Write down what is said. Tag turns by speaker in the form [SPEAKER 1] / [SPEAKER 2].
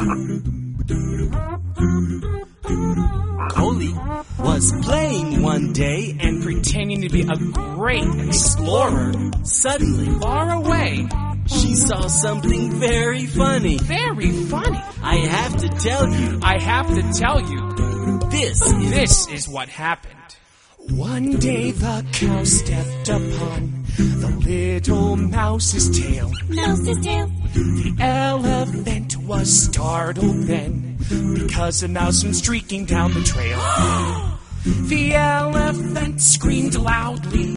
[SPEAKER 1] Coley was playing one day and
[SPEAKER 2] pretending to be a great explorer.
[SPEAKER 1] Suddenly,
[SPEAKER 2] Far away.
[SPEAKER 1] she saw something very funny.
[SPEAKER 2] Very funny.
[SPEAKER 1] I have to tell you,
[SPEAKER 2] I have to tell you, this is what happened. One day the cow stepped upon the little mouse's tail.
[SPEAKER 3] Mouse's tail.
[SPEAKER 2] The elephant was startled then, because a mouse went streaking down the trail. The elephant screamed loudly.